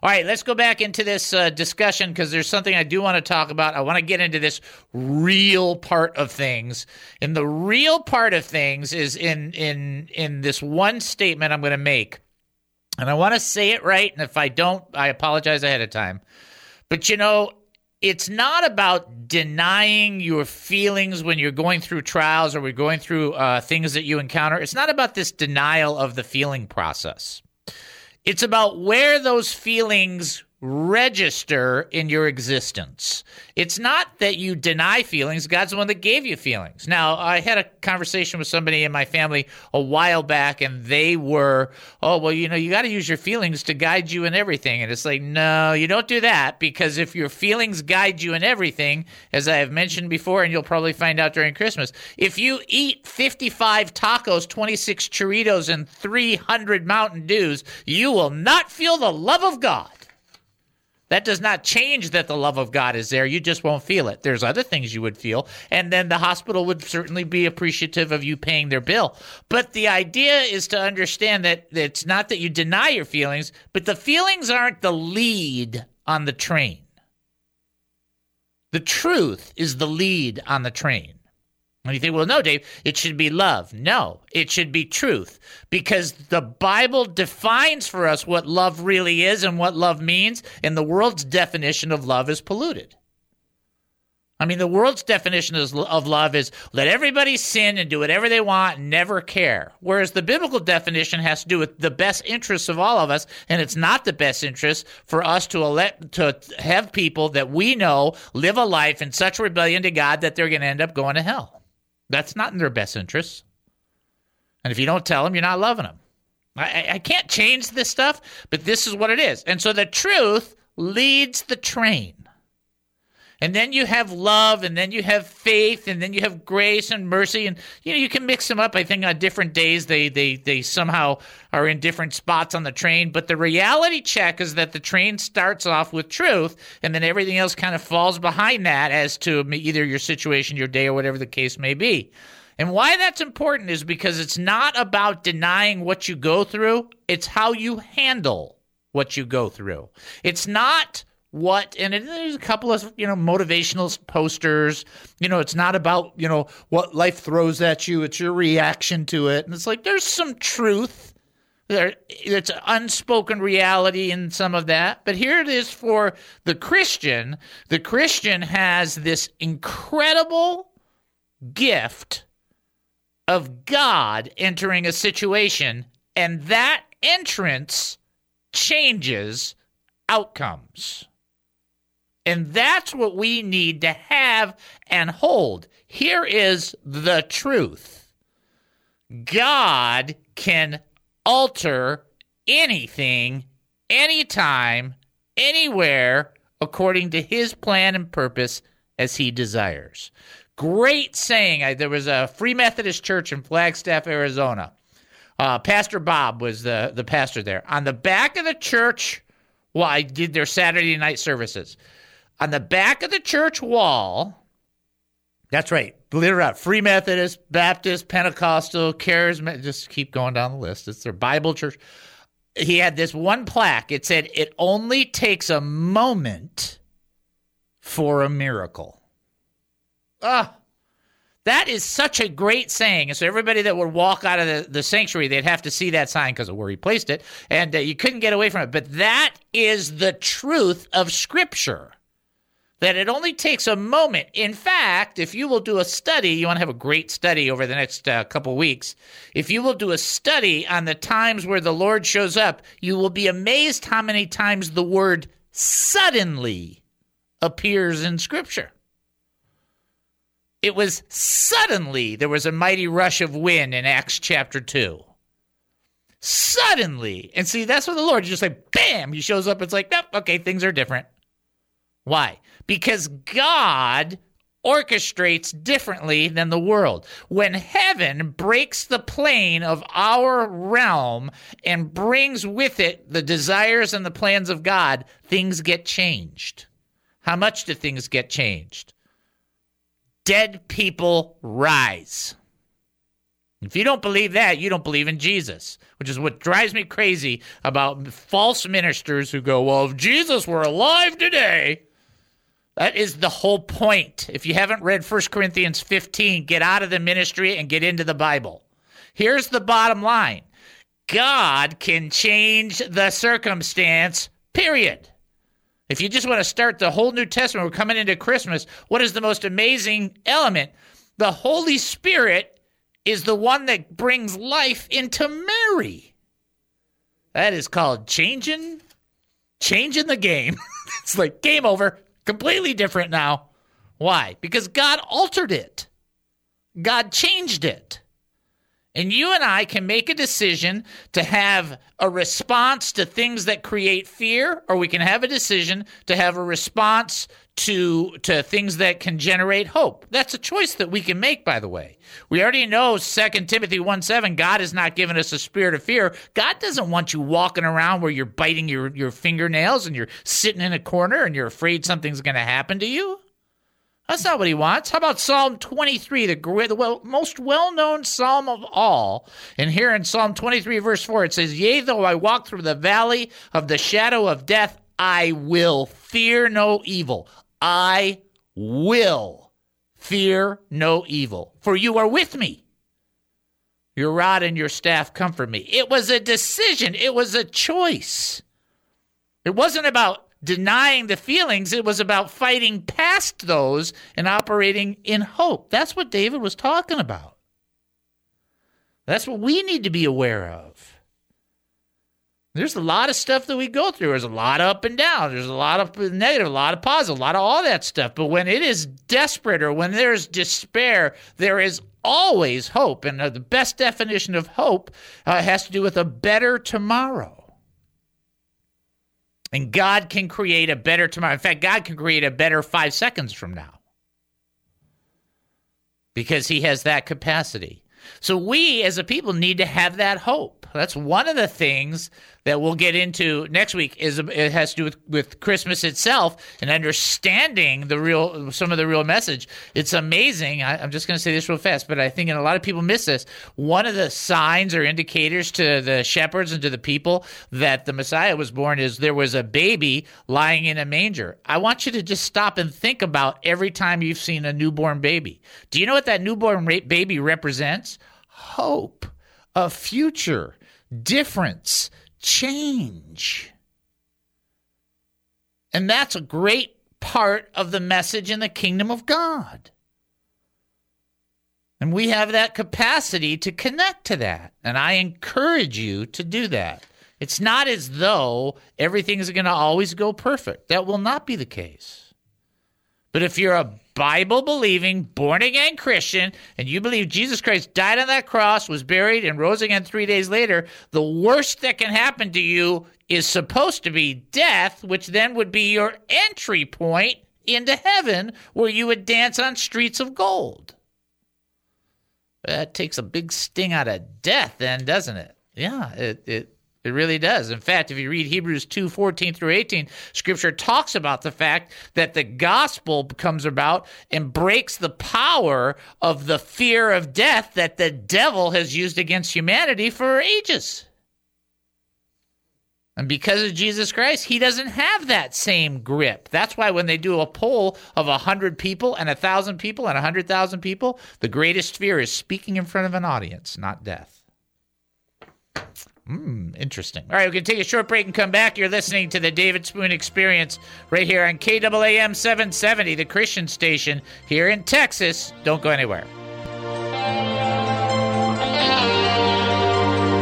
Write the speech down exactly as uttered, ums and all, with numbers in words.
All right, let's go back into this uh, discussion because there's something I do want to talk about. I want to get into this real part of things. And the real part of things is in in in this one statement I'm going to make. And I want to say it right, and if I don't, I apologize ahead of time. But, you know, it's not about denying your feelings when you're going through trials or we're going through uh, things that you encounter. It's not about this denial of the feeling process. It's about where those feelings register in your existence. It's not that you deny feelings. God's the one that gave you feelings. Now, I had a conversation with somebody in my family a while back, and they were, oh, well, you know, you got to use your feelings to guide you in everything. And it's like, no, you don't do that, because if your feelings guide you in everything, as I have mentioned before, and you'll probably find out during Christmas, if you eat fifty-five tacos, twenty-six churritos, and three hundred Mountain Dews, you will not feel the love of God. That does not change that the love of God is there. You just won't feel it. There's other things you would feel, and then the hospital would certainly be appreciative of you paying their bill. But the idea is to understand that it's not that you deny your feelings, but the feelings aren't the lead on the train. The truth is the lead on the train. And you think, well, no, Dave, it should be love. No, it should be truth, because the Bible defines for us what love really is and what love means, and the world's definition of love is polluted. I mean, the world's definition of love is let everybody sin and do whatever they want and never care, whereas the biblical definition has to do with the best interests of all of us, and it's not the best interest for us to elect, to have people that we know live a life in such rebellion to God that they're going to end up going to hell. That's not in their best interests. And if you don't tell them, you're not loving them. I, I can't change this stuff, but this is what it is. And so the truth leads the train. And then you have love, and then you have faith, and then you have grace and mercy. And, you know, you can mix them up. I think on different days they, they, they somehow are in different spots on the train. But the reality check is that the train starts off with truth, and then everything else kind of falls behind that as to either your situation, your day, or whatever the case may be. And why that's important is because it's not about denying what you go through. It's how you handle what you go through. It's not what, and it, there's a couple of, you know, motivational posters, you know, it's not about, you know, what life throws at you, it's your reaction to it. And it's like, there's some truth there. It's unspoken reality in some of that. But here it is for the Christian. The Christian has this incredible gift of God entering a situation, and that entrance changes outcomes. And that's what we need to have and hold. Here is the truth. God can alter anything, anytime, anywhere, according to his plan and purpose as he desires. Great saying. I, there was a Free Methodist Church in Flagstaff, Arizona. Uh, Pastor Bob was the, the pastor there. On the back of the church, well, I did their Saturday night services. On the back of the church wall, that's right, believe it or not, Free Methodist, Baptist, Pentecostal, Charismatic, just keep going down the list. It's their Bible church. He had this one plaque. It said, "It only takes a moment for a miracle." Ah, that is such a great saying. And so everybody that would walk out of the, the sanctuary, they'd have to see that sign because of where he placed it, and uh, you couldn't get away from it. But that is the truth of Scripture. That it only takes a moment. In fact, if you will do a study, you want to have a great study over the next uh, couple weeks. If you will do a study on the times where the Lord shows up, you will be amazed how many times the word suddenly appears in Scripture. It was suddenly there was a mighty rush of wind in Acts chapter two. Suddenly. And see, that's what the Lord, just like, bam, he shows up. It's like, nope, okay, things are different. Why? Because God orchestrates differently than the world. When heaven breaks the plane of our realm and brings with it the desires and the plans of God, things get changed. How much do things get changed? Dead people rise. If you don't believe that, you don't believe in Jesus, which is what drives me crazy about false ministers who go, well, if Jesus were alive today. That is the whole point. If you haven't read First Corinthians fifteen, get out of the ministry and get into the Bible. Here's the bottom line. God can change the circumstance, period. If you just want to start the whole New Testament, we're coming into Christmas, what is the most amazing element? The Holy Spirit is the one that brings life into Mary. That is called changing, changing the game. It's like game over, completely different now. Why? Because God altered it. God changed it. And you and I can make a decision to have a response to things that create fear, or we can have a decision to have a response to to things that can generate hope. That's a choice that we can make, by the way. We already know Second Timothy one seven, God has not given us a spirit of fear. God doesn't want you walking around where you're biting your, your fingernails and you're sitting in a corner and you're afraid something's going to happen to you. That's not what he wants. How about Psalm twenty-three, the, the well, most well-known psalm of all? And here in Psalm twenty-three, verse four, it says, yea, though I walk through the valley of the shadow of death, I will fear no evil. I will fear no evil, for you are with me. Your rod and your staff comfort me. It was a decision. It was a choice. It wasn't about denying the feelings. It was about fighting past those and operating in hope. That's what David was talking about. That's what we need to be aware of. There's a lot of stuff that we go through. There's a lot of up and down. There's a lot of negative, a lot of positive, a lot of all that stuff. But when it is desperate or when there's despair, there is always hope. And the best definition of hope uh, has to do with a better tomorrow. And God can create a better tomorrow. In fact, God can create a better five seconds from now because he has that capacity. So we as a people need to have that hope. That's one of the things that we'll get into next week. Is it has to do with, with Christmas itself and understanding the real, some of the real message. It's amazing. I, I'm just going to say this real fast, but I think a lot of people miss this. One of the signs or indicators to the shepherds and to the people that the Messiah was born is there was a baby lying in a manger. I want you to just stop and think about every time you've seen a newborn baby. Do you know what that newborn ra- baby represents? Hope, a future, difference, change. And that's a great part of the message in the kingdom of God. And we have that capacity to connect to that. And I encourage you to do that. It's not as though everything is going to always go perfect. That will not be the case. But if you're a Bible-believing, born-again Christian, and you believe Jesus Christ died on that cross, was buried, and rose again three days later, the worst that can happen to you is supposed to be death, which then would be your entry point into heaven, where you would dance on streets of gold. That takes a big sting out of death then, doesn't it? Yeah, it it It really does. In fact, if you read Hebrews two, fourteen through eighteen, Scripture talks about the fact that the gospel comes about and breaks the power of the fear of death that the devil has used against humanity for ages. And because of Jesus Christ, he doesn't have that same grip. That's why when they do a poll of one hundred people and one thousand people and one hundred thousand people, the greatest fear is speaking in front of an audience, not death. Hmm, interesting. All right, we're going to take a short break and come back. You're listening to the David Spoon Experience right here on K A A M seven seventy, the Christian station here in Texas. Don't go anywhere.